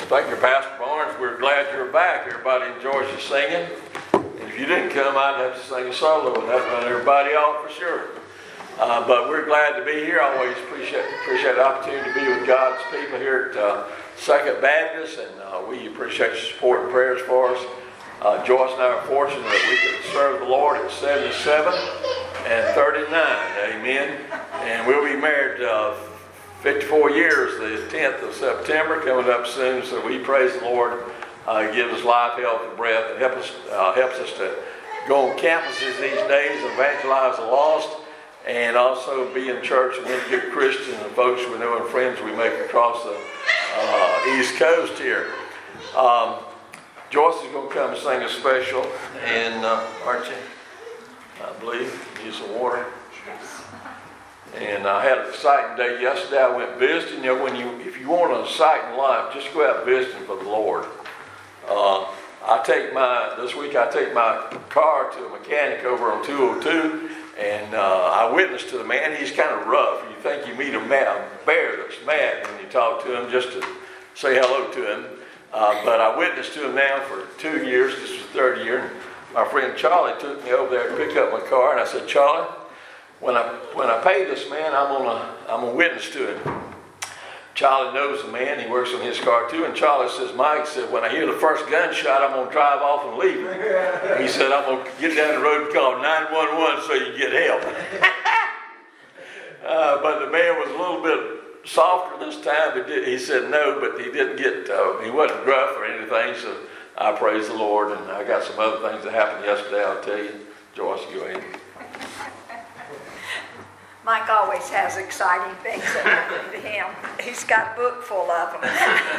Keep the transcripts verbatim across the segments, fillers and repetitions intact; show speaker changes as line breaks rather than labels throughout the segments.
Thank you, Pastor Barnes. We're glad you're back. Everybody enjoys you singing. And if you didn't come, I'd have to sing a solo, and that'd run everybody off for sure. Uh, but we're glad to be here. I always appreciate appreciate the opportunity to be with God's people here at uh, Second Baptist, and uh, we appreciate your support and prayers for us. Uh, Joyce and I are fortunate that we can serve the Lord at seventy-seven and thirty-nine. Amen. And we'll be married uh, fifty-four years, the tenth of September, coming up soon. So we praise the Lord. Uh, gives us life, health, and breath, and help us, uh, helps us to go on campuses these days, evangelize the lost, and also be in church and meet good Christians and folks we know and friends we make across the uh, East Coast here. Um, Joyce is going to come and sing a special, and uh, aren't you? I believe. Need some water. And I had an exciting day yesterday. I went visiting. You know, when you, if you want an exciting life, just go out visiting for the Lord. Uh, I take my this week. I take my car to a mechanic over on two oh two. And uh, I witnessed to the man. He's kind of rough. You think you meet a, mad, a bear that's mad when you talk to him just to say hello to him. Uh, but I witnessed to him now for two years. This was the third year. And my friend Charlie took me over there to pick up my car. And I said, Charlie, when I when I pay this man, I'm gonna I'm gonna witness to him. Charlie knows the man. He works on his car too. And Charlie says, Mike said, when I hear the first gunshot, I'm going to drive off and leave. He said, I'm going to get down the road and call nine one one so you get help. uh, but the man was a little bit softer this time. He, did, he said no, but he didn't get, uh, he wasn't gruff or anything. So I praise the Lord. And I got some other things that happened yesterday. I'll tell you. Joyce, go ahead.
Mike always has exciting things that happen to him. He's got a book full of them.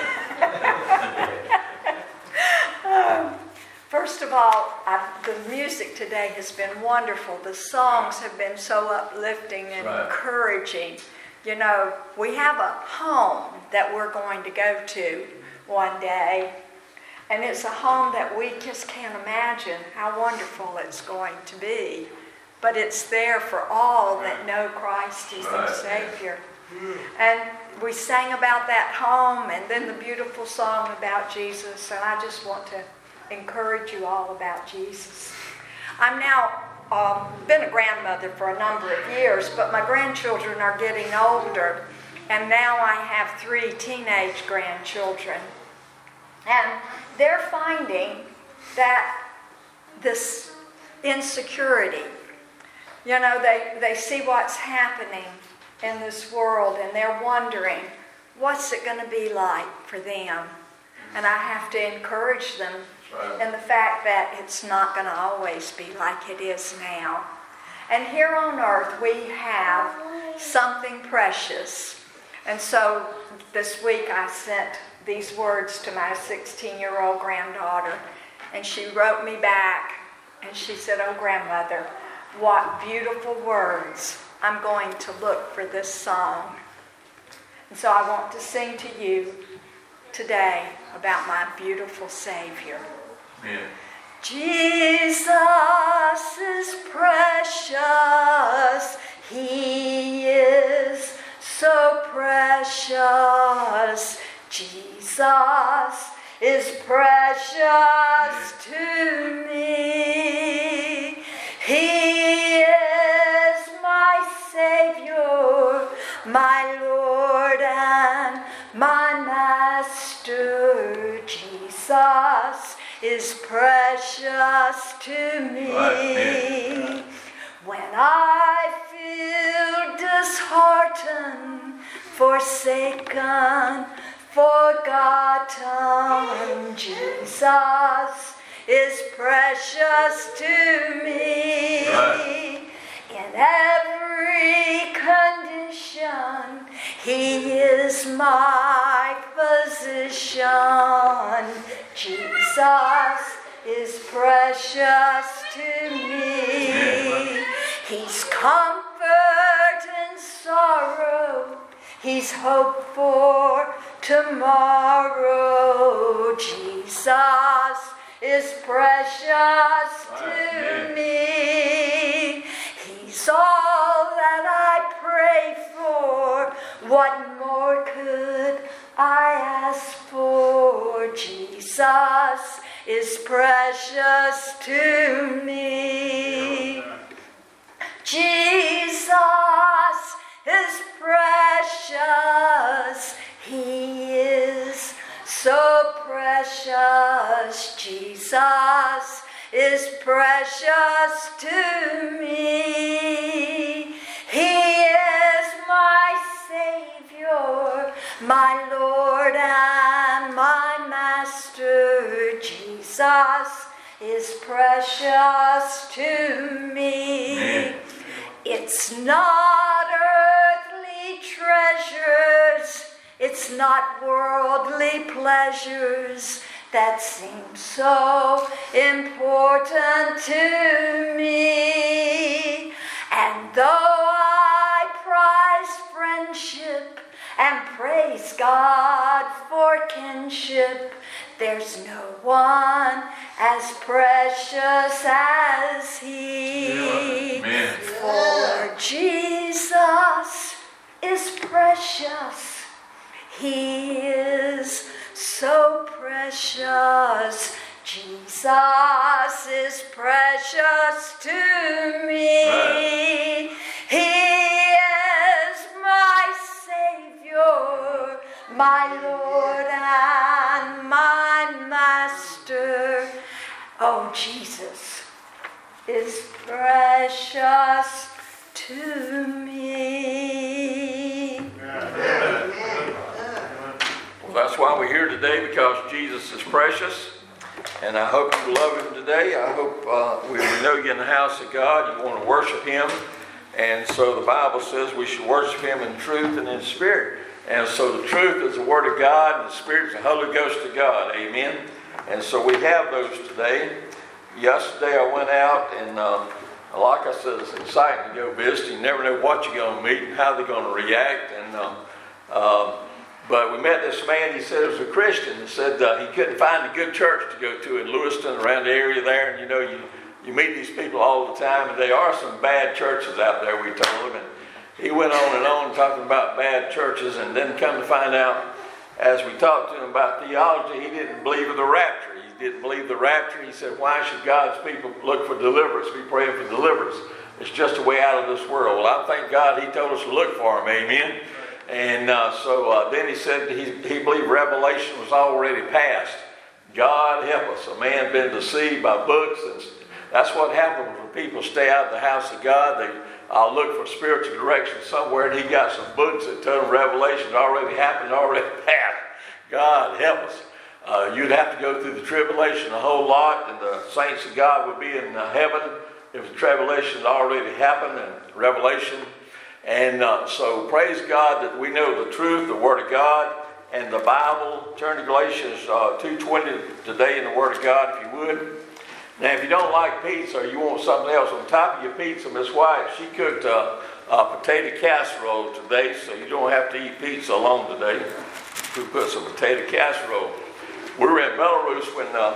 um, first of all, I, the music today has been wonderful. The songs have been so uplifting and right. encouraging. You know, we have a home that we're going to go to one day. And it's a home that we just can't imagine how wonderful it's going to be. But it's there for all that know Christ is their Savior. And we sang about that home and then the beautiful song about Jesus. And I just want to encourage you all about Jesus. I'm now um, been a grandmother for a number of years, but my grandchildren are getting older. And now I have three teenage grandchildren. And they're finding that this insecurity, you know, they, they see what's happening in this world and they're wondering, what's it going to be like for them? And I have to encourage them right. in the fact that it's not going to always be like it is now. And here on earth we have something precious. And so this week I sent these words to my sixteen-year-old granddaughter. And she wrote me back and she said, oh, grandmother, what beautiful words. I'm going to look for this song. And so I want to sing to you today about my beautiful Savior. Yeah. Jesus is precious. He is so precious. Jesus is precious to me. He is my Savior, my Lord and my Master. Jesus is precious to me. Right. When I feel disheartened, forsaken, forgotten, Jesus is precious to me. Right. In every condition, He is my physician. Jesus is precious to me. He's comfort in sorrow. He's hope for tomorrow. Jesus is precious to me. He's all that I pray for. What more could I ask for? for Jesus is precious to me. Jesus is precious. He is so precious. Jesus is precious to me. He is my Savior, my Lord and my Master. Jesus is precious to me.
Amen.
It's not earthly treasures, it's not worldly pleasures that seem so important to me. And though I prize friendship and praise God for kinship, there's no one as precious as He.
Amen.
For Jesus is precious. He is so precious. Jesus is precious to me.
Right.
He is my Savior, my Lord and my Master. Oh, Jesus is precious to me.
Well, that's why we're here today, because Jesus is precious. And I hope you love Him today. I hope uh, we, we know you're in the house of God. You want to worship Him. And so the Bible says we should worship Him in truth and in spirit. And so the truth is the Word of God, and the Spirit is the Holy Ghost of God. Amen. And so we have those today. Yesterday I went out, and uh, like I said, it's exciting to go visit. You never know what you're going to meet and how they're going to react. And uh, uh, But we met this man. He said he was a Christian. He said uh, he couldn't find a good church to go to in Lewiston, around the area there. And you know, you, you meet these people all the time, and there are some bad churches out there, we told him. And he went on and on talking about bad churches, and then come to find out, as we talked to him about theology, he didn't believe in the rapture. He didn't believe the rapture. He said, why should God's people look for deliverance, be praying for deliverance? It's just a way out of this world. Well, I thank God He told us to look for Him. Amen. And uh, so uh, then he said he, he believed Revelation was already passed. God help us. A man been deceived by books. And that's what happens when people stay out of the house of God. They uh, look for spiritual direction somewhere, and he got some books that tell them Revelation already happened, already passed. God help us. Uh, you'd have to go through the tribulation a whole lot, and the saints of God would be in uh, heaven if the tribulation had already happened, and Revelation. And uh, so praise God that we know the truth, the Word of God, and the Bible. Turn to Galatians uh, two twenty today in the Word of God, if you would. Now, if you don't like pizza or you want something else on top of your pizza, Miss White, she cooked a, a potato casserole today, so you don't have to eat pizza alone today. We put some potato casserole. We were in Belarus when uh,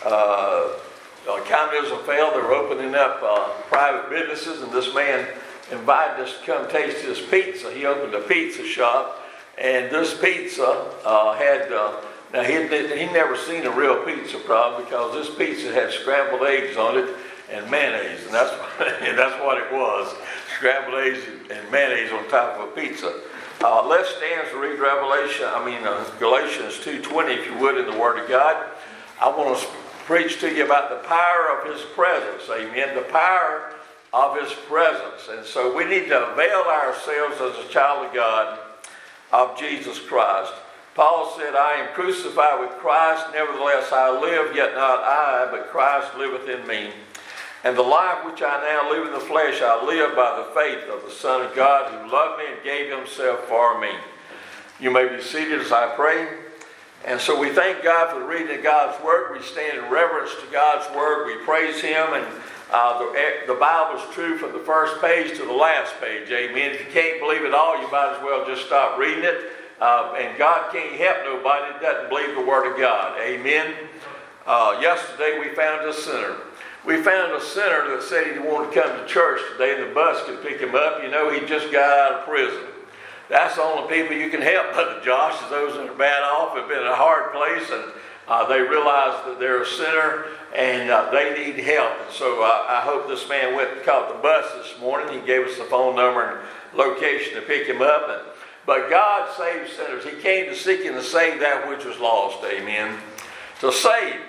uh, uh, communism failed. They were opening up uh, private businesses, and this man invited us to come taste his pizza. He opened a pizza shop, and this pizza uh, had, uh, now he he never seen a real pizza problem, because this pizza had scrambled eggs on it and mayonnaise, and that's, and that's what it was, scrambled eggs and mayonnaise on top of a pizza. Uh, let's stand to read Revelation, I mean uh, Galatians two twenty, if you would, in the Word of God. I want to preach to you about the power of His presence, amen, the power of His presence. And so we need to avail ourselves as a child of God of Jesus Christ. Paul said, I am crucified with Christ, nevertheless I live, yet not I, but Christ liveth in me. And the life which I now live in the flesh, I live by the faith of the Son of God, who loved me and gave Himself for me. You may be seated as I pray. And so we thank God for the reading of God's Word. We stand in reverence to God's Word. We praise Him, and Uh, the, the Bible is true from the first page to the last page. Amen. If you can't believe it all, you might as well just stop reading it. Uh, and God can't help nobody that doesn't believe the Word of God. Amen. Uh, yesterday we found a sinner. We found a sinner that said he wanted to come to church today, and the bus could pick him up. You know, he just got out of prison. That's the only people you can help, Brother Josh, is those that are bad off, have been in a hard place, and Uh, they realize that they're a sinner and uh, they need help. And so uh, I hope this man went and caught the bus this morning. He gave us the phone number and location to pick him up. And, but God saves sinners. He came to seek and to save that which was lost. Amen. So saved.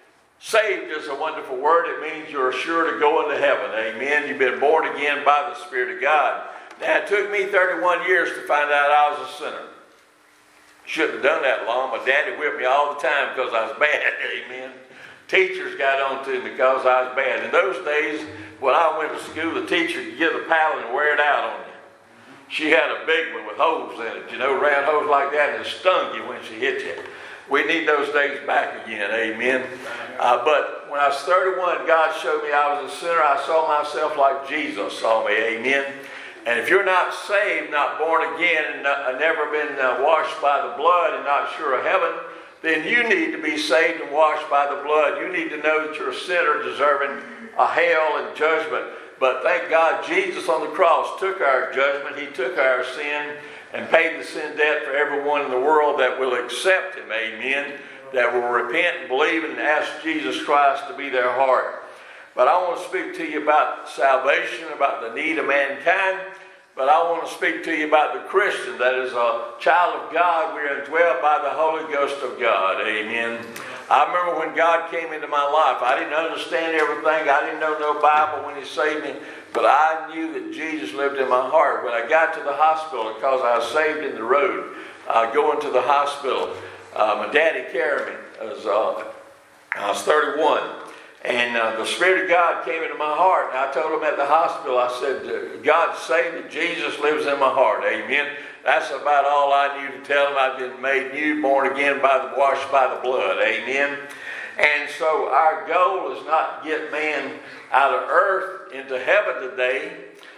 Saved is a wonderful word. It means you're sure to go into heaven. Amen. You've been born again by the Spirit of God. Now, it took me thirty-one years to find out I was a sinner. Shouldn't have done that long. My daddy whipped me all the time because I was bad. Amen. Teachers got on to me because I was bad. In those days, when I went to school, the teacher could get a paddle and wear it out on you. She had a big one with holes in it, you know, round holes like that, and it stung you when she hit you. We need those days back again. Amen. Uh, but when I was thirty-one, God showed me I was a sinner. I saw myself like Jesus saw me. Amen. And if you're not saved, not born again, and not, never been uh, washed by the blood and not sure of heaven, then you need to be saved and washed by the blood. You need to know that you're a sinner deserving a hell and judgment. But thank God Jesus on the cross took our judgment. He took our sin and paid the sin debt for everyone in the world that will accept him. Amen. That will repent and believe and ask Jesus Christ to be their heart. But I want to speak to you about salvation, about the need of mankind. But I want to speak to you about the Christian that is a child of God. We are indwelt by the Holy Ghost of God. Amen. I remember when God came into my life. I didn't understand everything. I didn't know no Bible when he saved me. But I knew that Jesus lived in my heart. When I got to the hospital, because I was saved in the road, uh, going to the hospital, uh, my daddy carried me. I was, uh, I was thirty-one. And uh, the Spirit of God came into my heart. And I told him at the hospital, I said, God saved me. Jesus lives in my heart. Amen. That's about all I knew to tell him. I've been made new, born again, by the washed by the blood. Amen. And so our goal is not to get man out of earth into heaven today.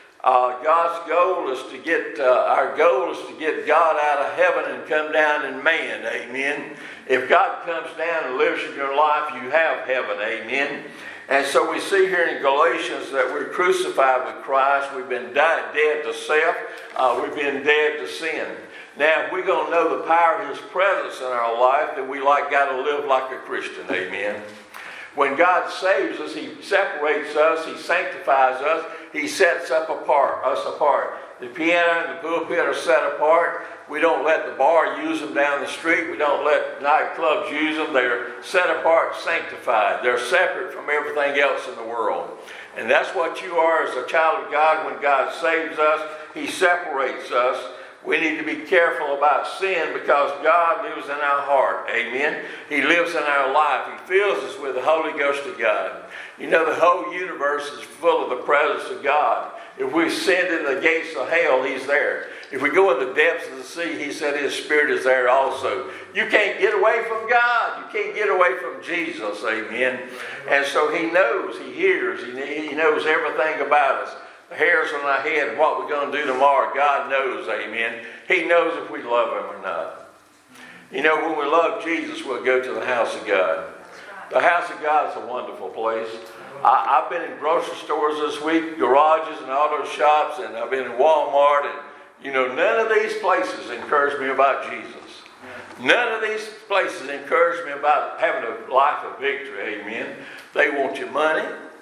Uh, God's goal is to get, uh, our goal is to get God out of heaven and come down in man. Amen. If God comes down and lives in your life, you have heaven. Amen. And so we see here in Galatians that we're crucified with Christ. We've been died, dead to self. Uh, we've been dead to sin. Now, if we're going to know the power of his presence in our life, then we like got to live like a Christian. Amen. When God saves us, he separates us, he sanctifies us, he sets up apart, us apart. The piano and the pulpit are set apart. We don't let the bar use them down the street. We don't let nightclubs use them. They're set apart, sanctified. They're separate from everything else in the world. And that's what you are as a child of God. When God saves us, he separates us. We need to be careful about sin because God lives in our heart. Amen. He lives in our life. He fills us with the Holy Ghost of God. You know, the whole universe is full of the presence of God. If we ascend in the gates of hell, he's there. If we go in the depths of the sea, he said his Spirit is there also. You can't get away from God. You can't get away from Jesus. Amen. And so he knows, he hears, he, he knows everything about us. The hairs on our head and what we're going to do tomorrow, God knows, amen. He knows if we love him or not. You know, when we love Jesus, we'll go to the house of God. The house of God is a wonderful place. I, I've been in grocery stores this week, garages and auto shops, and I've been in Walmart, and you know, none of these places encourage me about Jesus. None of these places encourage me about having a life of victory, amen. They want your money.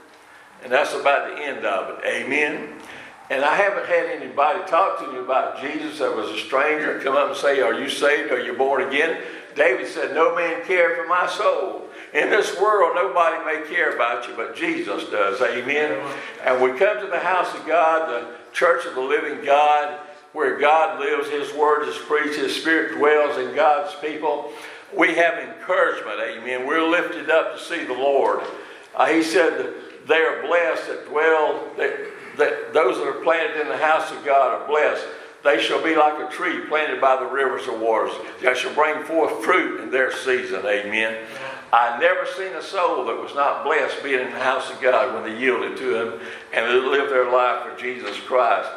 And that's about the end of it. Amen. And I haven't had anybody talk to me about Jesus that was a stranger and come up and say, are you saved? Are you born again? David said, no man cared for my soul. In this world, nobody may care about you, but Jesus does. Amen. And we come to the house of God, the church of the living God, where God lives, his word is preached, his Spirit dwells in God's people. We have encouragement. Amen. We're lifted up to see the Lord. Uh, he said, they are blessed that dwell, that, that those that are planted in the house of God are blessed. They shall be like a tree planted by the rivers of waters. They shall bring forth fruit in their season. Amen. I never seen a soul that was not blessed being in the house of God when they yielded to him and they lived their life for Jesus Christ.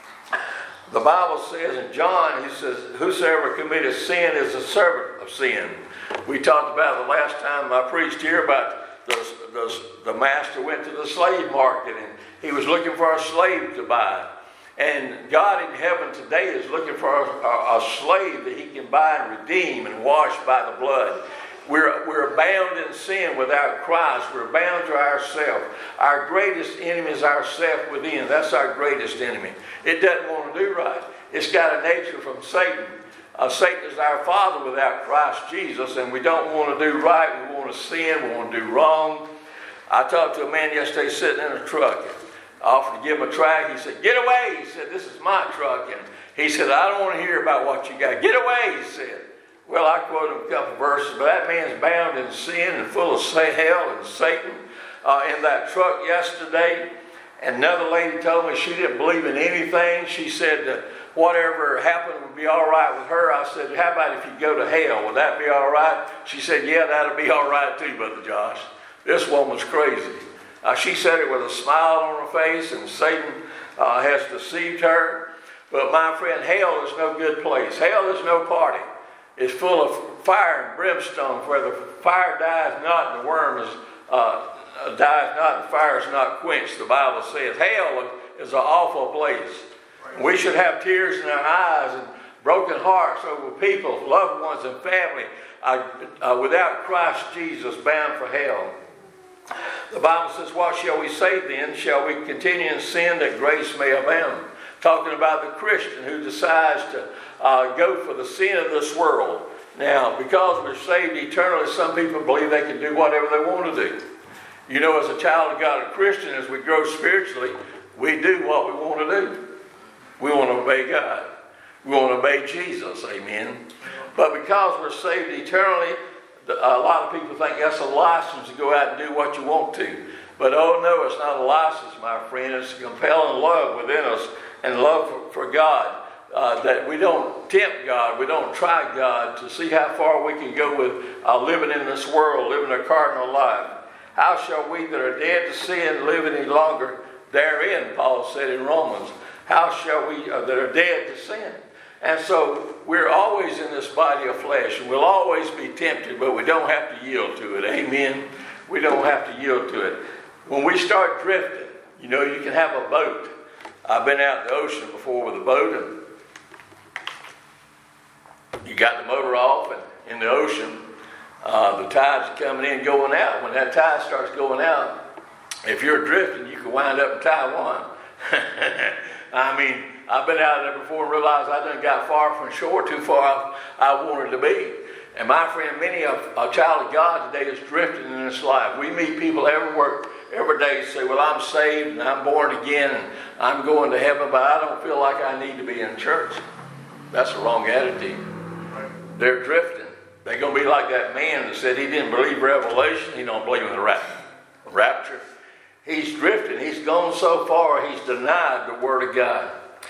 The Bible says in John, he says, whosoever committeth sin is a servant of sin. We talked about the last time I preached here about The, the, the master went to the slave market and he was looking for a slave to buy. And God in heaven today is looking for a, a, a slave that he can buy and redeem and wash by the blood. We're, we're bound in sin without Christ. We're bound to ourselves. Our greatest enemy is ourself within. That's our greatest enemy. It doesn't want to do right. It's got a nature from Satan. Uh, Satan is our father without Christ Jesus, and we don't want to do right. We want to sin. We want to do wrong. I talked to a man yesterday sitting in a truck. I offered to give him a track. He said, "Get away." He said, "This is my truck." And he said, "I don't want to hear about what you got. Get away," he said. Well, I quoted him a couple verses, but that man's bound in sin and full of hell and Satan uh, in that truck yesterday. And another lady told me she didn't believe in anything. She said that whatever happened would be all right with her. I said, "How about if you go to hell? Would that be all right?" She said, "Yeah, that'll be all right too, Brother Josh." This woman's crazy. Uh, she said it with a smile on her face, and Satan uh, has deceived her. But my friend, hell is no good place. Hell is no party. It's full of fire and brimstone, where the fire dies not and the worm is, uh, dies not and the fire is not quenched. The Bible says hell is an awful place. We should have tears in our eyes and broken hearts over people, loved ones, and family uh, uh, without Christ Jesus, bound for hell. The Bible says, "What shall we say then? Shall we continue in sin that grace may abound?" Talking about the Christian who decides to uh, go for the sin of this world. Now, because we're saved eternally, some people believe they can do whatever they want to do. You know, as a child of God, a Christian, as we grow spiritually, we do what we want to do. We want to obey God. We want to obey Jesus. Amen. But because we're saved eternally, a lot of people think that's a license to go out and do what you want to. But oh no, it's not a license, my friend. It's a compelling love within us and love for, for God. Uh, that we don't tempt God, we don't try God to see how far we can go with uh, living in this world, living a cardinal life. How shall we that are dead to sin live any longer therein, Paul said in Romans. How shall we uh, that are dead to sin? And so we're always in this body of flesh, and we'll always be tempted, but we don't have to yield to it. Amen? We don't have to yield to it. When we start drifting, you know, you can have a boat. I've been out in the ocean before with a boat, and you got the motor off, and in the ocean, uh, the tides are coming in, going out. When that tide starts going out, if you're drifting, you can wind up in Taiwan. I mean, I've been out there before and realized I done got far from shore, too far I wanted to be. And my friend, many of a child of God today is drifting in this life. We meet people everywhere, every day say, "Well, I'm saved and I'm born again and I'm going to heaven, but I don't feel like I need to be in church." That's the wrong attitude. They're drifting. They're going to be like that man that said he didn't believe Revelation. He don't believe in the rapture. He's drifting. He's gone so far, he's denied the Word of God.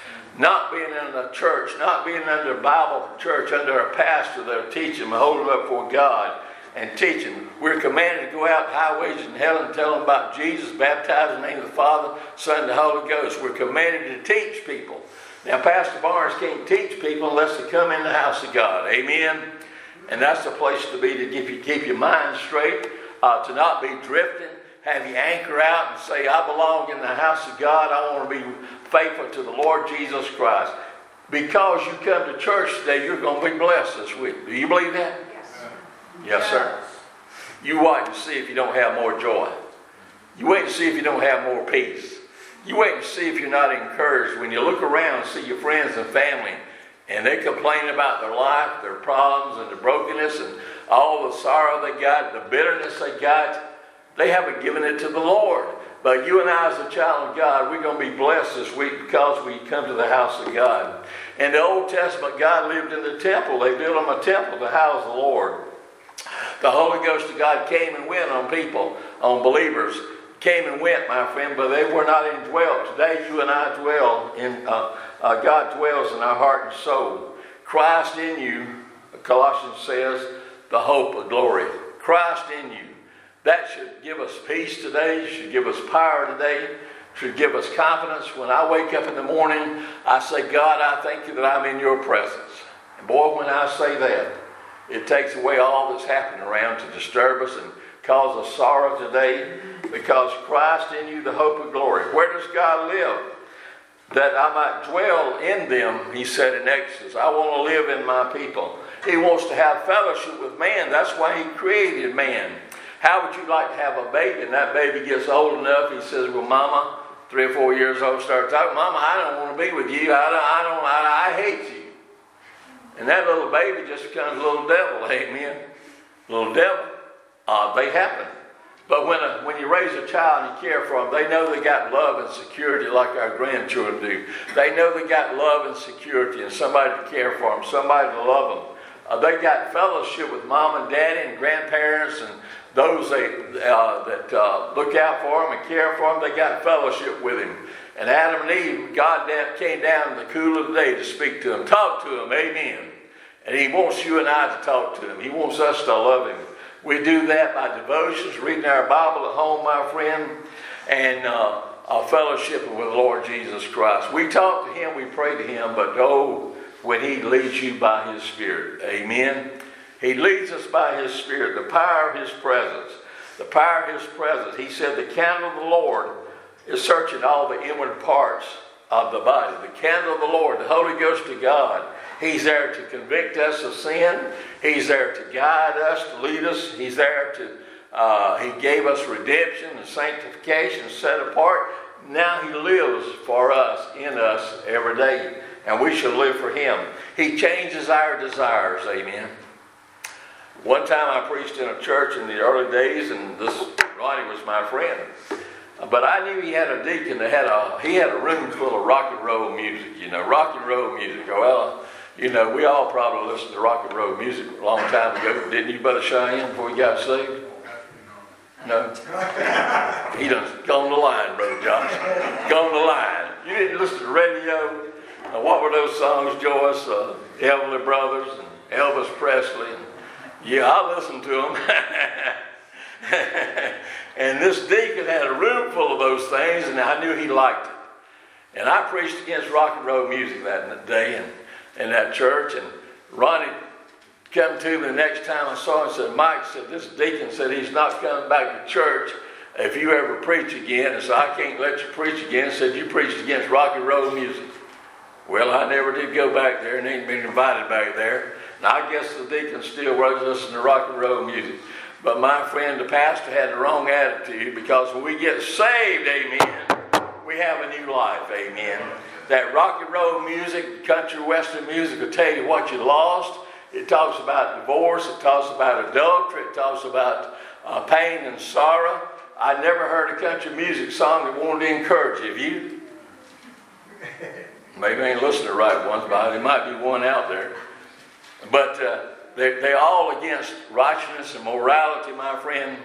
Not being in a church, not being under a Bible church, under a pastor that'll teach him, hold him up for God and teach him. We're commanded to go out highways and hell and tell them about Jesus, baptize in the name of the Father, Son, and the Holy Ghost. We're commanded to teach people. Now, Pastor Barnes can't teach people unless they come in the house of God. Amen? And that's the place to be, to keep, you, keep your mind straight, uh, to not be drifting, have you anchor out and say, "I belong in the house of God. I want to be faithful to the Lord Jesus Christ." Because you come to church today, you're going to be blessed this week. Do you believe that?
Yes.
Yes, sir. You wait and see if you don't have more joy. You wait and see if you don't have more peace. You wait and see if you're not encouraged. When you look around and see your friends and family, and they complain about their life, their problems, and the brokenness, and all the sorrow they got, the bitterness they got, they haven't given it to the Lord. But you and I, as a child of God, we're going to be blessed this week because we come to the house of God. In the Old Testament, God lived in the temple. They built him a temple to house the Lord. The Holy Ghost of God came and went on people, on believers. Came and went, my friend, but they were not indwelt. Today, you and I dwell in, uh, uh, God dwells in our heart and soul. Christ in you, Colossians says, the hope of glory. Christ in you. That should give us peace today, should give us power today, should give us confidence. When I wake up in the morning, I say, "God, I thank you that I'm in your presence." And boy, when I say that, it takes away all that's happening around to disturb us and cause us sorrow today, because Christ in you, the hope of glory. Where does God live? that I might dwell in them, he said in Exodus. I want to live in my people. He wants to have fellowship with man. That's why he created man. How would you like to have a baby? And that baby gets old enough, he says, well, Mama, three or four years old, starts talking, Mama, I don't want to be with you. I don't, I don't, I, I hate you. And that little baby just becomes a little devil, amen. Little devil. Uh, they happen. But when a, when you raise a child and you care for them, they know they got love and security like our grandchildren do. They know they got love and security and somebody to care for them, somebody to love them. Uh, they got fellowship with mom and daddy and grandparents and those they, uh, that uh, look out for them and care for them. They got fellowship with him. And Adam and Eve, God came down in the cool of the day to speak to them, talk to them, amen. And he wants you and I to talk to him. He wants us to love him. We do that by devotions, reading our Bible at home, my friend, and uh, uh, fellowshipping with the Lord Jesus Christ. We talk to him, we pray to him, but oh, when he leads you by his Spirit, amen. He leads us by his Spirit, the power of his presence, the power of his presence. He said the candle of the Lord is searching all the inward parts of the body. The candle of the Lord, the Holy Ghost of God. He's there to convict us of sin. He's there to guide us, to lead us. He's there to, uh, he gave us redemption and sanctification, set apart. Now he lives for us, in us, every day. And we shall live for him. He changes our desires, amen. One time I preached in a church in the early days, and this Ronnie was my friend. But I knew he had a deacon that had a, he had a room full of rock and roll music, you know, rock and roll music. Well, you know, we all probably listened to rock and roll music a long time ago. Didn't you, Brother Cheyenne, before you got saved? No? He done gone the line, Brother Josh. Gone the line. You didn't listen to the radio? Uh, what were those songs, Joyce? Uh, Heavenly Brothers and Elvis Presley. And, yeah, I listened to them. And this deacon had a room full of those things, and I knew he liked it. And I preached against rock and roll music that day and in that church. And Ronnie came to me the next time I saw him and said, Mike said, this deacon said he's not coming back to church if you ever preach again. And so I can't let you preach again. Said you preached against rock and roll music. Well, I never did go back there and ain't been invited back there. And I guess the deacon still was listening to rock and roll music. But my friend, the pastor, had the wrong attitude, because when we get saved, amen, we have a new life, amen. That rock and roll music, country western music will tell you what you lost. It talks about divorce. It talks about adultery. It talks about uh, pain and sorrow. I never heard a country music song that wanted to encourage you. Have you? Maybe I ain't listening to the right ones, but there might be one out there. But uh, they, they're all against righteousness and morality, my friend.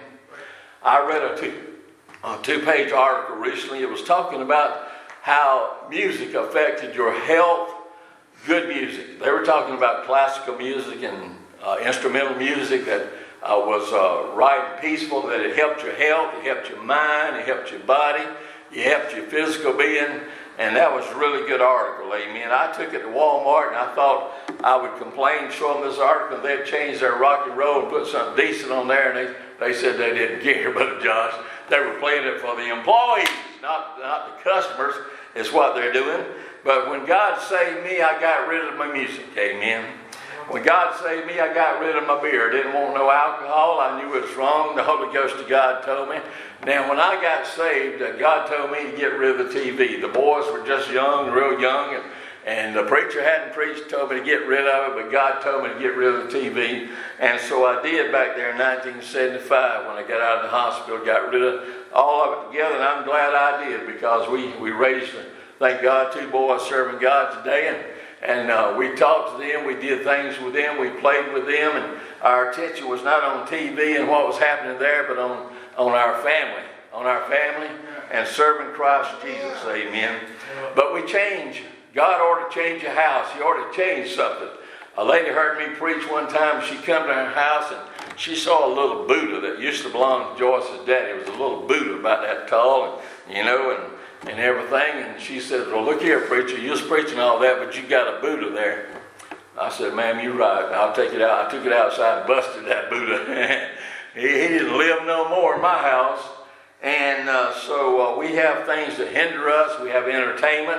I read a, two, a two-page article recently. It was talking about how music affected your health. Good music. They were talking about classical music and uh, instrumental music that uh, was uh, right and peaceful, that it helped your health, it helped your mind, it helped your body, it helped your physical being. And that was a really good article, amen. I took it to Walmart and I thought I would complain, show them this article. They'd change their rock and roll and put something decent on there. And they, they said they didn't care, Brother Josh. They were playing it for the employees, not, not the customers, is what they're doing. But when God saved me, I got rid of my music, amen. When God saved me, I got rid of my beer. I didn't want no alcohol. I knew it was wrong. The Holy Ghost of God told me. Now, when I got saved, uh, God told me to get rid of the T V. The boys were just young, real young, and, and the preacher hadn't preached, told me to get rid of it, but God told me to get rid of the T V. And so I did back there in nineteen seventy-five when I got out of the hospital, got rid of all of it together, and I'm glad I did, because we, we raised, thank God, two boys serving God today, and And uh, we talked to them, we did things with them, we played with them, and our attention was not on T V and what was happening there, but on, on our family, on our family and serving Christ Jesus, amen. But we change. God ought to change your house. He ought to change something. A lady heard me preach one time. She come to her house and she saw a little Buddha that used to belong to Joyce's daddy. It was a little Buddha about that tall, and, you know, and and everything, and she said, well, look here, preacher, you was preaching all that, but you got a Buddha there. I said, ma'am, you're right. I'll take it out. I took it outside and busted that Buddha. he, he didn't live no more in my house. And uh, so uh, we have things that hinder us. We have entertainment.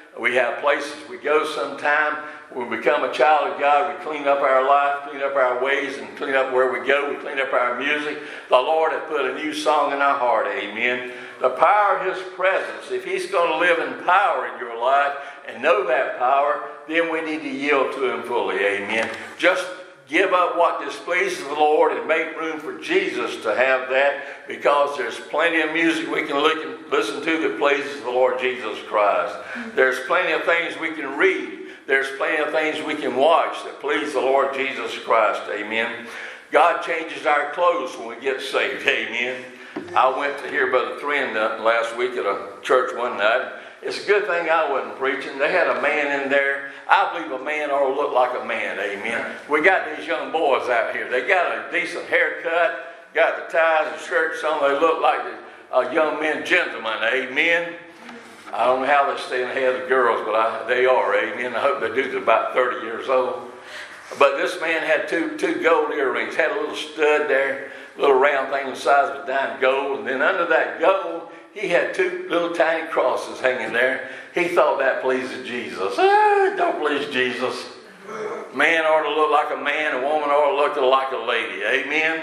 We have places we go sometime. When we become a child of God, we clean up our life, clean up our ways, and clean up where we go. We clean up our music. The Lord has put a new song in our heart. Amen. The power of His presence. If He's going to live in power in your life and know that power, then we need to yield to Him fully. Amen. Just give up what displeases the Lord and make room for Jesus to have that, because there's plenty of music we can look and listen to that pleases the Lord Jesus Christ. There's plenty of things we can read. There's plenty of things we can watch that please the Lord Jesus Christ. Amen. God changes our clothes when we get saved. Amen. I went to hear Brother Thrend last week at a church one night. It's a good thing I wasn't preaching. They had a man in there. I believe a man ought to look like a man. Amen. We got these young boys out here. They got a decent haircut, got the ties and shirts on. They look like the, uh, young men, gentlemen. Amen. I don't know how they're staying ahead of the girls, but I, they are. Amen. I hope they do. They're about thirty years old. But this man had two two gold earrings. Had a little stud there, a little round thing the size of a dime gold. And then under that gold, he had two little tiny crosses hanging there. He thought that pleased Jesus. Ah, don't please Jesus. Man ought to look like a man. A woman ought to look like a lady. Amen.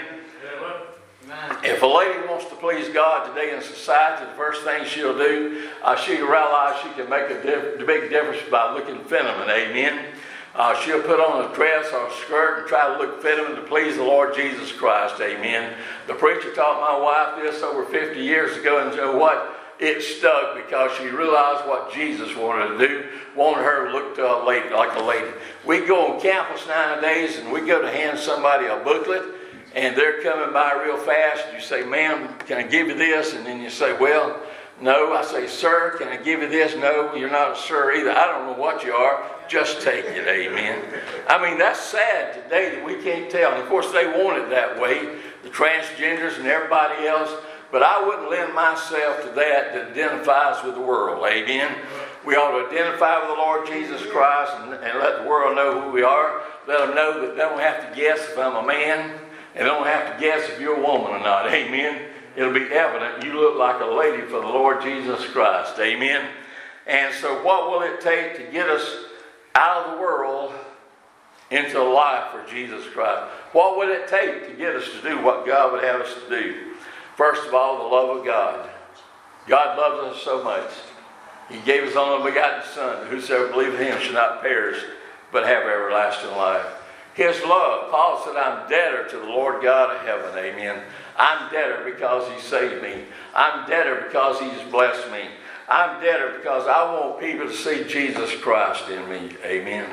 If a lady wants to please God today in society, the first thing she'll do, uh, she'll realize she can make a diff- big difference by looking feminine. Amen. Uh, she'll put on a dress or a skirt and try to look feminine to please the Lord Jesus Christ. Amen. The preacher taught my wife this over fifty years ago, and you know what? It stuck, because she realized what Jesus wanted to do, wanted her to look to a lady, like a lady. We go on campus nowadays, and we go to hand somebody a booklet, and they're coming by real fast. You say, ma'am, can I give you this? And then you say, well, no. I say, sir, can I give you this? No, you're not a sir either. I don't know what you are. Just take it. Amen. I mean, that's sad today that we can't tell. And of course, they want it that way, the transgenders and everybody else. But I wouldn't lend myself to that that identifies with the world. Amen. We ought to identify with the Lord Jesus Christ and, and let the world know who we are. Let them know that they don't have to guess if I'm a man. And they don't have to guess if you're a woman or not. Amen. It'll be evident you look like a lady for the Lord Jesus Christ. Amen. And so what will it take to get us out of the world into life for Jesus Christ? What would it take to get us to do what God would have us to do? First of all, the love of God. God loves us so much. He gave His only begotten Son, that whosoever believeth in Him shall not perish, but have everlasting life. His love. Paul said, I'm debtor to the Lord God of heaven. Amen. I'm debtor because He saved me. I'm debtor because He's blessed me. I'm debtor because I want people to see Jesus Christ in me. Amen.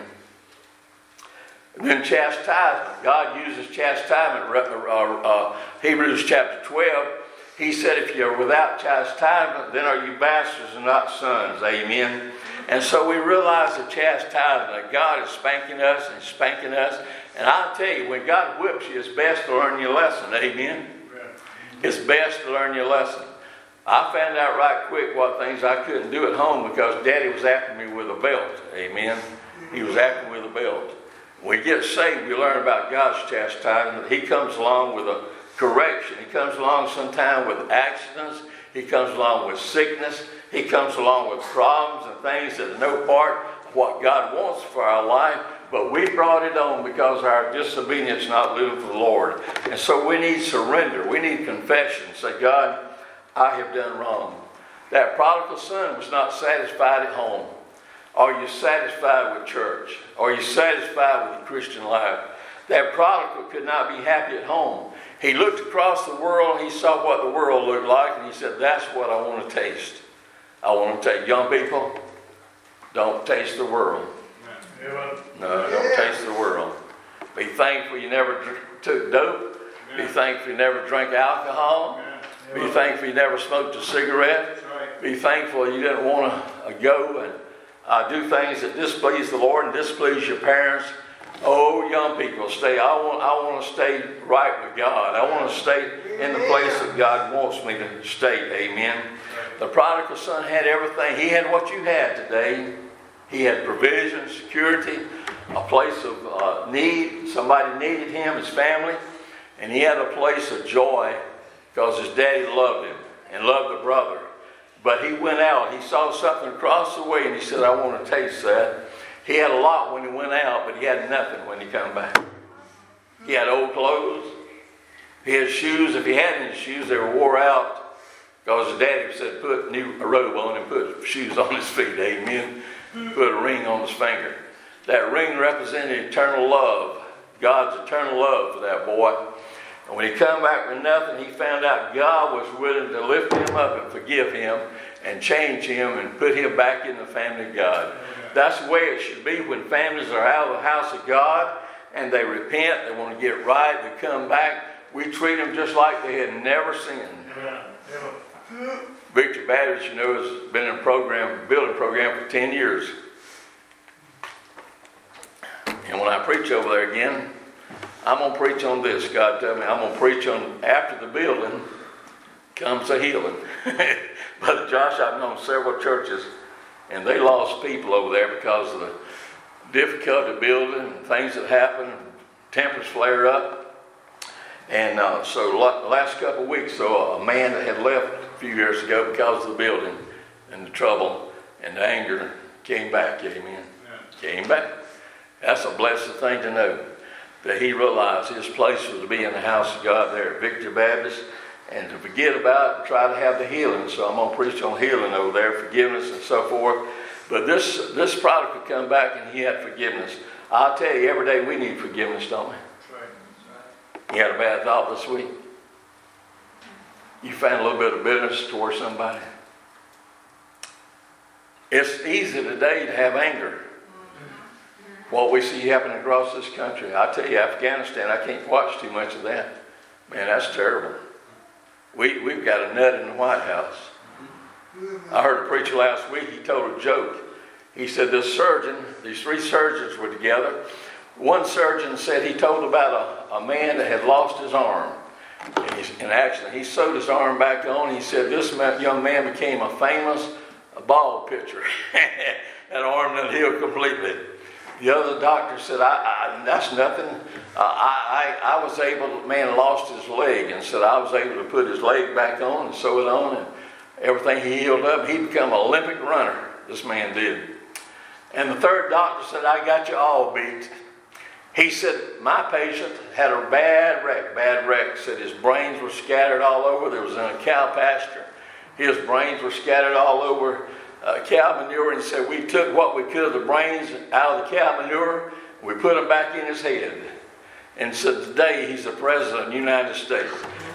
And then chastisement. God uses chastisement. Uh, uh, Hebrews chapter twelve. He said, if you're without chastisement, then are you bastards and not sons. Amen. And so we realize the chastisement. God is spanking us and spanking us. And I'll tell you, when God whips you, it's best to learn your lesson. Amen. It's best to learn your lesson. I found out right quick what things I couldn't do at home because Daddy was after me with a belt. Amen. He was after me with a belt. When we get saved, we learn about God's chastisement. He comes along with a correction. He comes along sometime with accidents. He comes along with sickness. He comes along with problems and things that are no part of what God wants for our life. But we brought it on because of our disobedience, not living for the Lord. And so we need surrender. We need confession. Say, God, I have done wrong. That prodigal son was not satisfied at home. Are you satisfied with church? Are you satisfied with the Christian life? That prodigal could not be happy at home. He looked across the world and he saw what the world looked like, and he said, that's what I want to taste. I want to take young people, don't taste the world. No, don't taste the world. Be thankful you never dr- took dope. Be thankful you never drank alcohol. Be thankful you never smoked a cigarette. Be thankful you didn't want to uh, go and uh, do things that displease the Lord and displease your parents. Oh, young people, stay. I want, I want to stay right with God. I want to stay in the place that God wants me to stay. Amen. The prodigal son had everything. He had what you had today. He had provision, security, a place of uh, need. Somebody needed him, his family. And he had a place of joy because his daddy loved him and loved the brother. But he went out. He saw something across the way, and he said, I want to taste that. He had a lot when he went out, but he had nothing when he come back. He had old clothes. He had shoes. If he had any shoes, they were wore out, because his daddy said put new a robe on and put shoes on his feet. Amen. Put a ring on his finger. That ring represented eternal love, God's eternal love for that boy. And when he come back with nothing, he found out God was willing to lift him up and forgive him and change him and put him back in the family of God. That's the way it should be when families are out of the house of God and they repent, they want to get right, they come back. We treat them just like they had never sinned. Yeah. Yeah. Victory Baptist, you know, has been in a program, building program for ten years. And when I preach over there again, I'm going to preach on this. God told me I'm going to preach on after the building comes the healing. Brother Josh, I've known several churches, and they lost people over there because of the difficulty of building and things that happen, tempers flare up. And uh, so the last couple of weeks, so a man that had left a few years ago because of the building and the trouble and the anger came back, amen. Yeah. Came back. That's a blessed thing to know, that he realized his place was to be in the house of God there at Victory Baptist, and to forget about it and try to have the healing. So I'm going to preach on healing over there, forgiveness and so forth. But this this product would come back and he had forgiveness. I'll tell you, every day we need forgiveness, don't we? That's right. That's right. You had a bad thought this week? You found a little bit of bitterness towards somebody? It's easy today to have anger. What we see happening across this country. I tell you, Afghanistan, I can't watch too much of that. Man, that's terrible. We, we've got a nut in the White House. I heard a preacher last week, he told a joke. He said this surgeon, these three surgeons were together. One surgeon said he told about a, a man that had lost his arm in an accident. He sewed his arm back on. He said this young man became a famous ball pitcher. That arm done healed completely. The other doctor said, I, I, that's nothing. Uh, I, I, I was able, the man lost his leg and said I was able to put his leg back on and sew it on, and everything he healed up. He became an Olympic runner, this man did. And the third doctor said, I got you all beat. He said, my patient had a bad wreck, bad wreck. Said his brains were scattered all over. There was in a cow pasture. His brains were scattered all over Uh, cow manure, and said we took what we could of the brains out of the cow manure, we put them back in his head, and said today he's the president of the United States.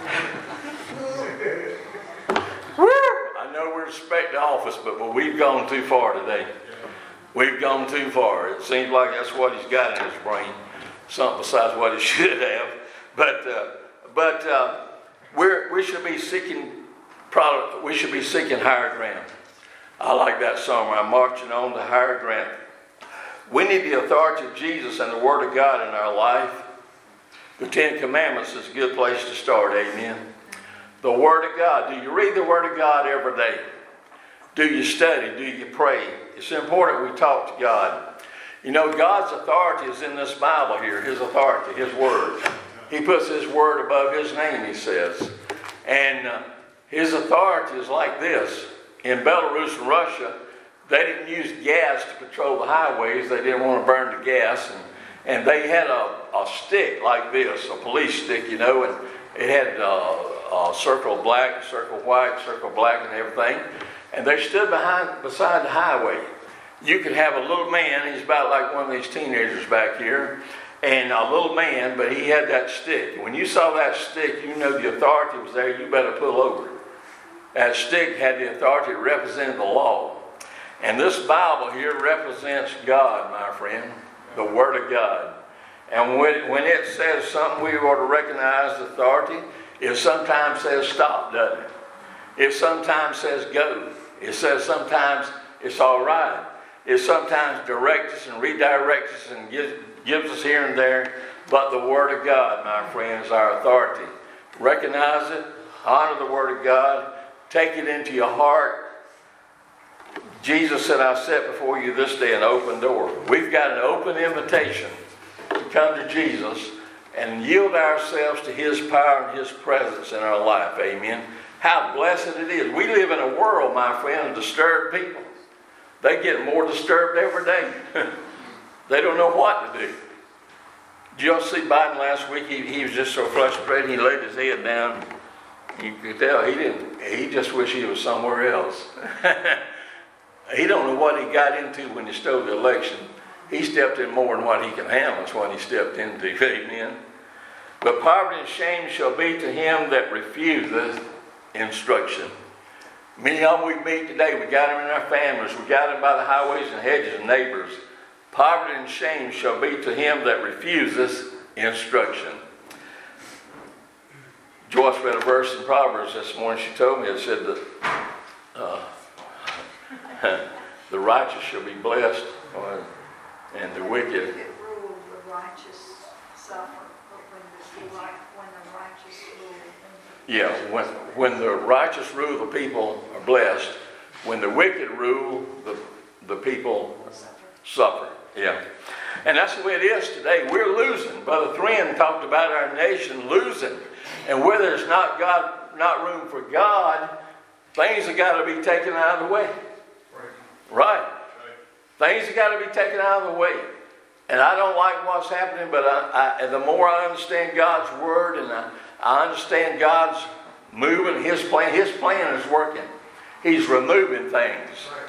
I know we respect the office, but well, we've gone too far today. We've gone too far. It seems like that's what he's got in his brain, something besides what he should have. But uh, but uh, we're we should be seeking product. We should be seeking higher ground. I like that song, I'm marching on to higher ground. We need the authority of Jesus and the Word of God in our life. The Ten Commandments is a good place to start, amen. The Word of God. Do you read the Word of God every day? Do you study? Do you pray? It's important we talk to God. You know, God's authority is in this Bible here, His authority, His Word. He puts His Word above His name, He says. And uh, His authority is like this. In Belarus and Russia, they didn't use gas to patrol the highways. They didn't want to burn the gas. And, and they had a, a stick like this, a police stick, you know, and it had uh, a circle black, a circle white, a circle black and everything. And they stood behind beside the highway. You could have a little man, he's about like one of these teenagers back here, and a little man, but he had that stick. When you saw that stick, you know the authority was there, you better pull over. That stick had the authority to represent the law. And this Bible here represents God, my friend, the Word of God. And when, when it says something, we ought to recognize the authority. It sometimes says stop, doesn't it? It sometimes says go. It says sometimes it's all right. It sometimes directs us and redirects us and gives, gives us here and there. But the Word of God, my friend, is our authority. Recognize it. Honor the Word of God. Take it into your heart. Jesus said, I set before you this day an open door. We've got an open invitation to come to Jesus and yield ourselves to His power and His presence in our life. Amen. How blessed it is. We live in a world, my friend, of disturbed people. They get more disturbed every day. They don't know what to do. Did y'all see Biden last week? He, he was just so frustrated. He laid his head down. You could tell he didn't. He just wished he was somewhere else. He don't know what he got into when he stole the election. He stepped in more than what he can handle. Is what he stepped into. Amen. But poverty and shame shall be to him that refuseth instruction. Many of them we meet today, we got them in our families, we got them by the highways and hedges and neighbors. Poverty and shame shall be to him that refuses instruction. Joyce read a verse in Proverbs this morning. She told me, it said that uh, the righteous shall be blessed, uh, and the wicked.
It rule, the righteous suffer, but when the, when the righteous rule.
Yeah, when, when the righteous rule, the people are blessed. When the wicked rule, the, the people suffer. suffer. Yeah. And that's the way it is today. We're losing. Brother Thren talked about our nation losing. And where there's not God, not room for God, things have got to be taken out of the way. Right. right. Things have got to be taken out of the way. And I don't like what's happening, but I, I, the more I understand God's word and I, I understand God's moving, His plan, His plan is working. He's removing things.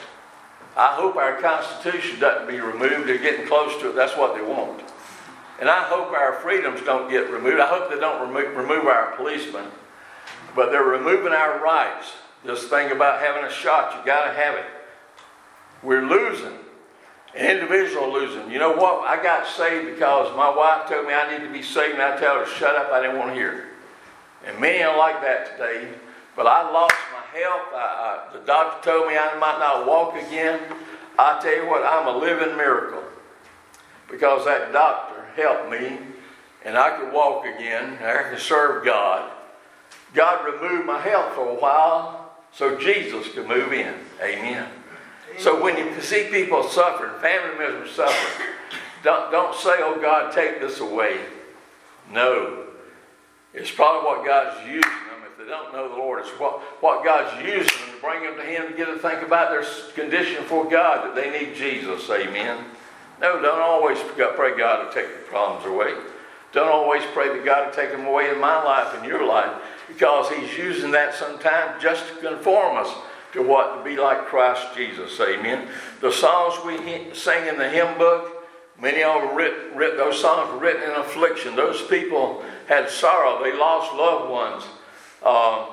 I hope our Constitution doesn't be removed. They're getting close to it. That's what they want. And I hope our freedoms don't get removed. I hope they don't remo- remove our policemen. But they're removing our rights. This thing about having a shot, you got to have it. We're losing. An individual losing. You know what? I got saved because my wife told me I need to be saved, and I tell her, shut up, I didn't want to hear it. And many are like that today. But I lost my health. I, I, the doctor told me I might not walk again. I tell you what, I'm a living miracle. Because that doctor helped me, and I could walk again, and I could serve God. God removed my health for a while so Jesus could move in. Amen. So when you see people suffering, family members suffering, don't, don't say, oh God, take this away. No. It's probably what God's using them. If they don't know the Lord, it's what, what God's using them to bring them to Him to get to think about their condition before God, that they need Jesus. Amen. No, don't always pray God to take the problems away. Don't always pray that God will take them away in my life and your life, because He's using that sometimes just to conform us to what to be like Christ Jesus. Amen. The songs we sing in the hymn book, many of them writ, writ, those songs were written in affliction. Those people had sorrow. They lost loved ones. Uh,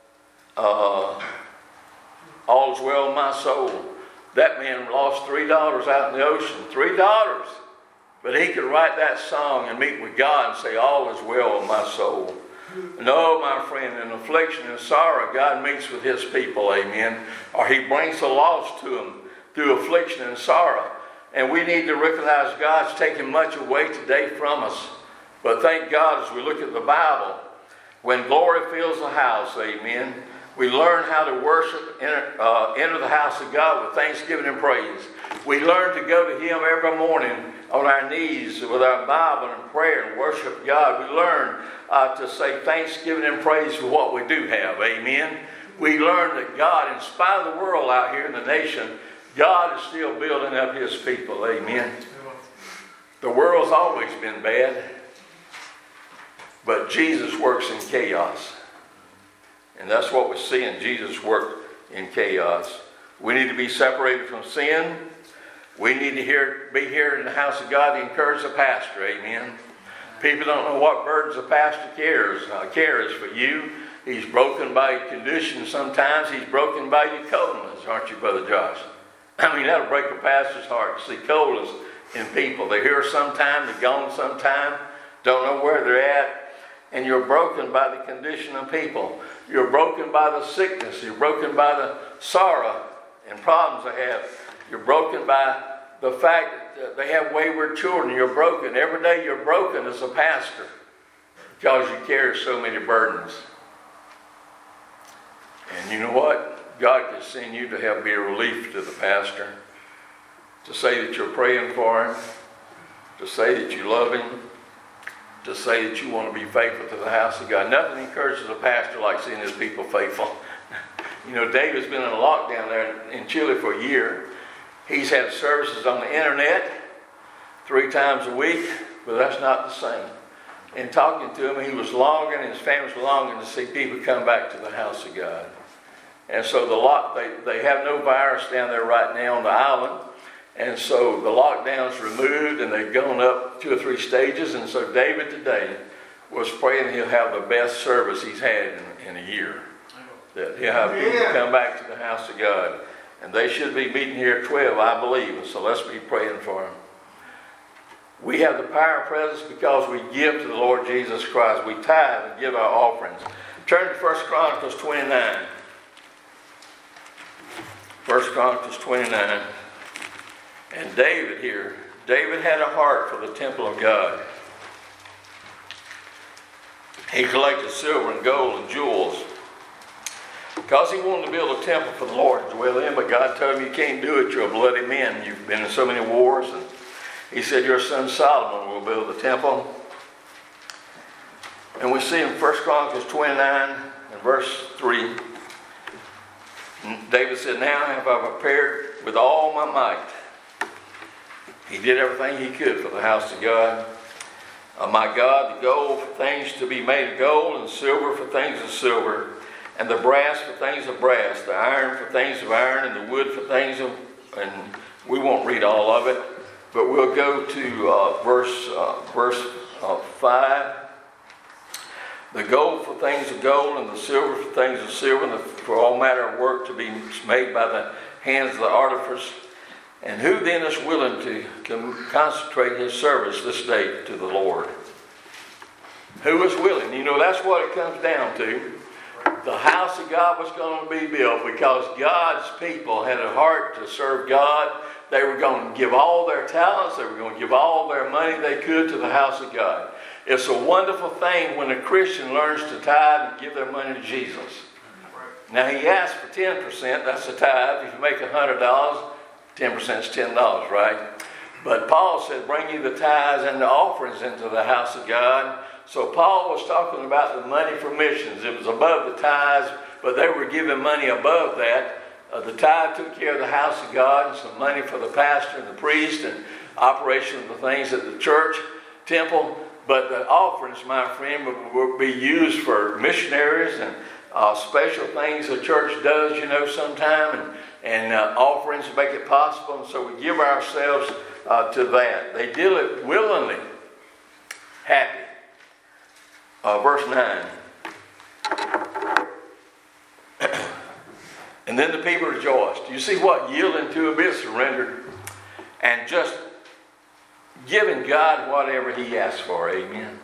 uh, All's well in my soul. That man lost three daughters out in the ocean. Three daughters. But he could write that song and meet with God and say, all is well in my soul. No, my friend, in affliction and sorrow, God meets with His people, amen. Or He brings the lost to them through affliction and sorrow. And we need to recognize God's taking much away today from us. But thank God, as we look at the Bible, when glory fills the house, amen, we learn how to worship, enter, uh, enter the house of God with thanksgiving and praise. We learn to go to Him every morning on our knees with our Bible and prayer and worship God. We learn uh, to say thanksgiving and praise for what we do have. Amen. We learn that God, in spite of the world out here in the nation, God is still building up His people. Amen. The world's always been bad, but Jesus works in chaos. And that's what we see in Jesus' work in chaos. We need to be separated from sin. We need to hear, be here in the house of God to encourage the pastor. Amen. People don't know what burdens a pastor cares, uh, cares for you. He's broken by your condition sometimes. He's broken by your coldness, aren't you, Brother Josh? I mean, that'll break a pastor's heart to see coldness in people. They're here sometime, they're gone sometime, don't know where they're at. And you're broken by the condition of people. You're broken by the sickness. You're broken by the sorrow and problems they have. You're broken by the fact that they have wayward children. You're broken. Every day you're broken as a pastor because you carry so many burdens. And you know what? God can send you to help be a relief to the pastor. To say that you're praying for him. To say that you love him. to say that you want to be faithful to the house of God. Nothing encourages a pastor like seeing his people faithful. You know, David's been in a lockdown there in Chile for a year. He's had services on the internet three times a week, but that's not the same. In talking to him, he was longing, and his family was longing to see people come back to the house of God. And so the lock, they, they have no virus down there right now on the island. And so the lockdown's removed, and they've gone up two or three stages. And so David today was praying he'll have the best service he's had in, in a year. That he'll have people come back to the house of God. And they should be meeting here at twelve, I believe. And so let's be praying for them. We have the power and presence because we give to the Lord Jesus Christ. We tithe and give our offerings. Turn to First Chronicles twenty-nine. First Chronicles twenty-nine. And David here, David had a heart for the temple of God. He collected silver and gold and jewels because he wanted to build a temple for the Lord to dwell in. But God told him, you can't do it. You're a bloody man. You've been in so many wars. And he said, your son Solomon will build the temple. And we see in First Chronicles twenty-nine and verse three, David said, now have I prepared with all my might. He did everything he could for the house of God. Uh, my God, the gold for things to be made of gold, and silver for things of silver, and the brass for things of brass, the iron for things of iron, and the wood for things of, and we won't read all of it, but we'll go to uh, verse uh, verse uh, five. The gold for things of gold, and the silver for things of silver, and the, for all manner of work to be made by the hands of the artificers. And who then is willing to consecrate his service this day to the Lord? Who is willing? You know, that's what it comes down to. The house of God was going to be built because God's people had a heart to serve God. They were going to give all their talents. They were going to give all their money they could to the house of God. It's a wonderful thing when a Christian learns to tithe and give their money to Jesus. Now, he asked for ten percent. That's the tithe. If you make one hundred dollars, ten percent is ten dollars, right? But Paul said, bring you the tithes and the offerings into the house of God. So Paul was talking about the money for missions. It was above the tithes, but they were giving money above that. Uh, the tithe took care of the house of God and some money for the pastor and the priest and operation of the things at the church, temple. But the offerings, my friend, would, would be used for missionaries and uh, special things the church does, you know, sometime. And and uh, offerings to make it possible. And so we give ourselves uh, to that. They did it willingly, happy. Uh, verse nine. And then the people rejoiced. You see what? Yielding to a bit, surrendered, and just giving God whatever he asked for. Amen.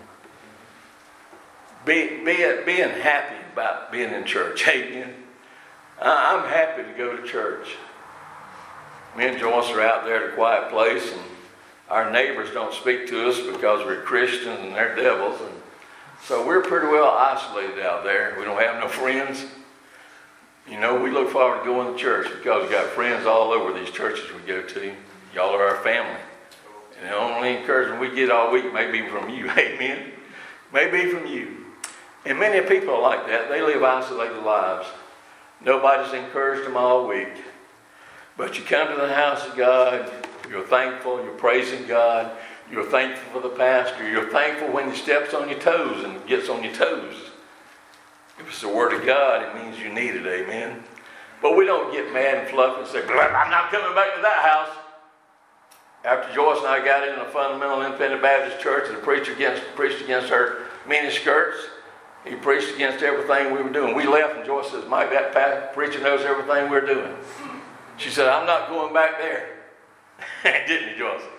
Be, be, being happy about being in church. Amen. I'm happy to go to church. Me and Joyce are out there at a quiet place, and our neighbors don't speak to us because we're Christians and they're devils. And so we're pretty well isolated out there. We don't have no friends. You know, we look forward to going to church because we've got friends all over these churches we go to. Y'all are our family. And the only encouragement we get all week may be from you. Amen. May be from you. And many people are like that. They live isolated lives. Nobody's encouraged them all week. But you come to the house of God, you're thankful, you're praising God, you're thankful for the pastor, you're thankful when he steps on your toes and gets on your toes. If it's the word of God, it means you need it, amen. But we don't get mad and fluffy and say, I'm not coming back to that house. After Joyce and I got in a fundamental independent Baptist church and the preacher against, preached against her mini skirts, he preached against everything we were doing. We left, and Joyce says, Mike, that preacher knows everything we're doing. She said, I'm not going back there. Didn't you, Joyce?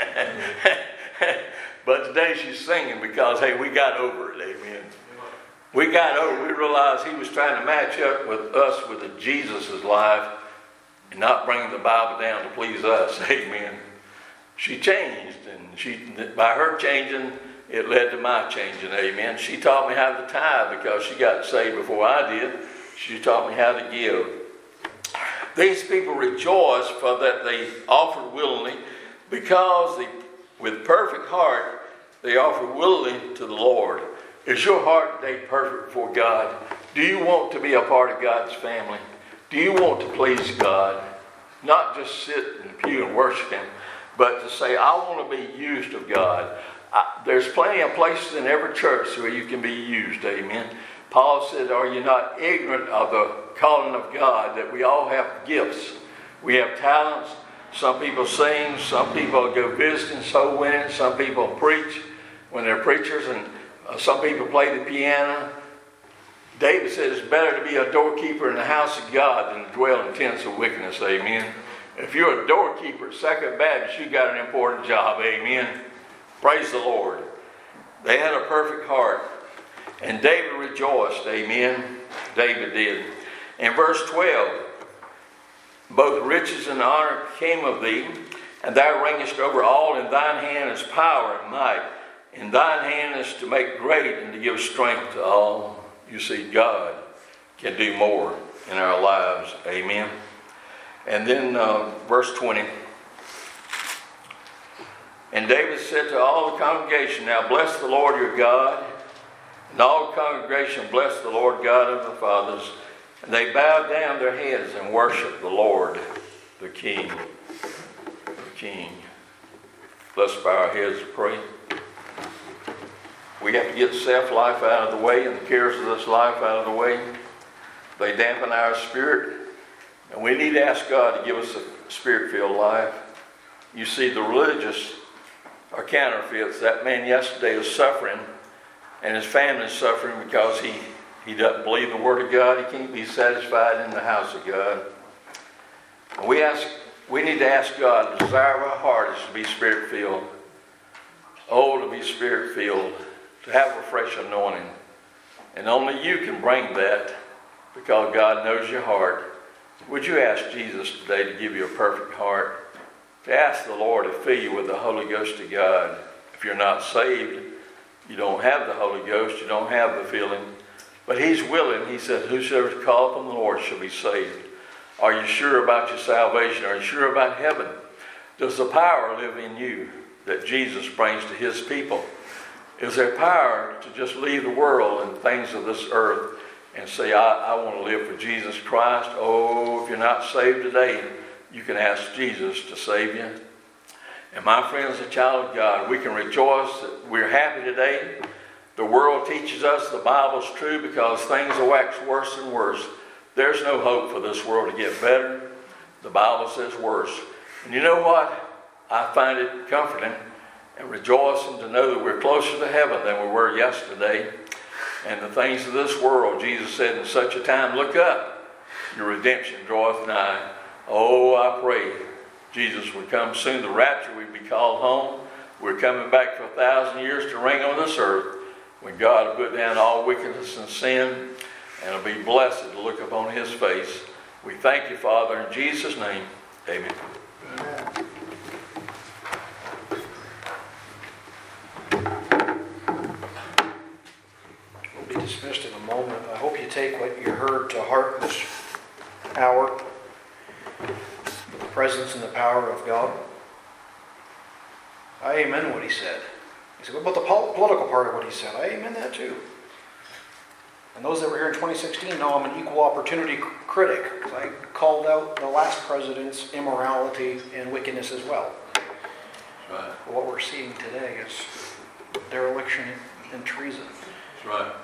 But today she's singing because, hey, we got over it, amen. We got over it. We realized he was trying to match up with us with the Jesus' life and not bring the Bible down to please us, amen. She changed, and she by her changing, it led to my changing, amen. She taught me how to tithe because she got saved before I did. She taught me how to give. These people rejoiced for that they offered willingly because they, with perfect heart, they offer willingly to the Lord. Is your heart today perfect before God? Do you want to be a part of God's family? Do you want to please God? Not just sit in the pew and worship Him, but to say, I want to be used of God. I, there's plenty of places in every church where you can be used, amen. Paul said, are you not ignorant of the calling of God, that we all have gifts? We have talents. Some people sing, some people go visiting, soul winning, some people preach when they're preachers, and uh, some people play the piano. David said it's better to be a doorkeeper in the house of God than to dwell in tents of wickedness, amen. If you're a doorkeeper at Second Baptist, you got an important job, amen. Praise the Lord. They had a perfect heart. And David rejoiced, amen. David did. In verse twelve, both riches and honor came of thee, and thou reignest over all. In thine hand is power and might. In thine hand is to make great and to give strength to all. You see, God can do more in our lives, amen. And then uh, verse twenty. And David said to all the congregation, now bless the Lord your God. And all the congregation blessed the Lord God of the fathers. And they bowed down their heads and worshiped the Lord, the King. The King. Let's bow our heads to pray. We have to get self-life out of the way and the cares of this life out of the way. They dampen our spirit. And we need to ask God to give us a spirit-filled life. You see, the religious are counterfeits. That man yesterday was suffering, and his family is suffering because he, he doesn't believe the Word of God. He can't be satisfied in the house of God. And we ask, we need to ask God, the desire of our heart is to be spirit-filled. Oh, to be spirit-filled, to have a fresh anointing. And only you can bring that because God knows your heart. Would you ask Jesus today to give you a perfect heart? To ask the Lord to fill you with the Holy Ghost of God. If you're not saved, you don't have the Holy Ghost, you don't have the feeling. But He's willing. He said, whosoever is called upon the Lord shall be saved. Are you sure about your salvation? Are you sure about heaven? Does the power live in you that Jesus brings to His people? Is there power to just leave the world and things of this earth and say, I, I want to live for Jesus Christ? Oh, if you're not saved today, you can ask Jesus to save you. And my friends, a child of God, we can rejoice that we're happy today. The world teaches us the Bible's true because things will wax worse and worse. There's no hope for this world to get better. The Bible says worse. And you know what? I find it comforting and rejoicing to know that we're closer to heaven than we were yesterday. And the things of this world, Jesus said, in such a time, look up. Your redemption draweth nigh. Oh, I pray Jesus would come soon. The rapture, we'd be called home. We're coming back for a thousand years to reign on this earth when God will put down all wickedness and sin and will be blessed to look upon His face. We thank you, Father, in Jesus' name. Amen. Amen.
We'll be dismissed in a moment. I hope you take what you heard to heart this hour. The presence and the power of God. I amen what he said. He said, what about the political part of what he said? I amen that too. And those that were here in twenty sixteen know I'm an equal opportunity critic. I called out the last president's immorality and wickedness as well.
Right.
But what we're seeing today is dereliction and treason.
That's right.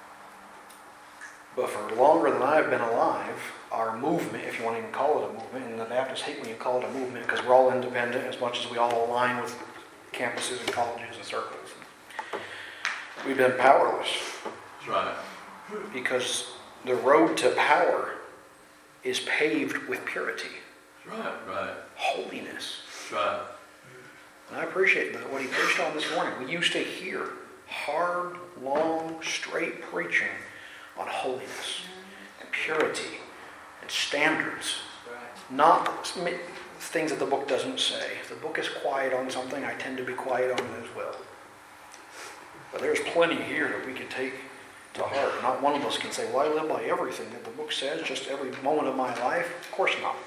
But for longer than I've been alive, our movement, if you want to even call it a movement, and the Baptists hate when you call it a movement because we're all independent as much as we all align with campuses and colleges and circles. We've been powerless.
That's right.
Because the road to power is paved with purity.
That's right, right.
Holiness.
That's right.
And I appreciate that what he preached on this morning. We used to hear hard, long, straight preaching on holiness and purity and standards. Not things that the book doesn't say. If the book is quiet on something, I tend to be quiet on it as well. But there's plenty here that we can take to heart. Not one of us can say, well, I live by everything that the book says, just every moment of my life. Of course not.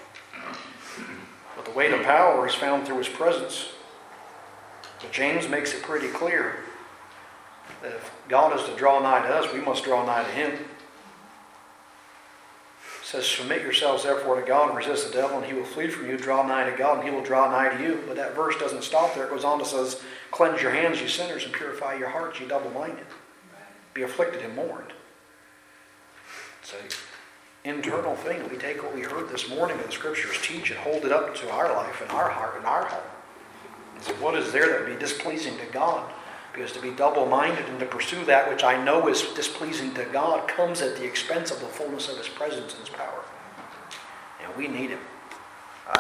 But the way to power is found through his presence. But James makes it pretty clear. that if God is to draw nigh to us, we must draw nigh to Him. It says, submit yourselves therefore to God and resist the devil, and he will flee from you. Draw nigh to God, and he will draw nigh to you. But that verse doesn't stop there. It goes on to says, cleanse your hands, you sinners, and purify your hearts, you double-minded. Be afflicted and mourned. It's an internal thing. We take what we heard this morning in the Scriptures, teach, and hold it up to our life and our heart and our home. And so what is there that would be displeasing to God? Because to be double-minded and to pursue that which I know is displeasing to God comes at the expense of the fullness of His presence and His power. And we need Him.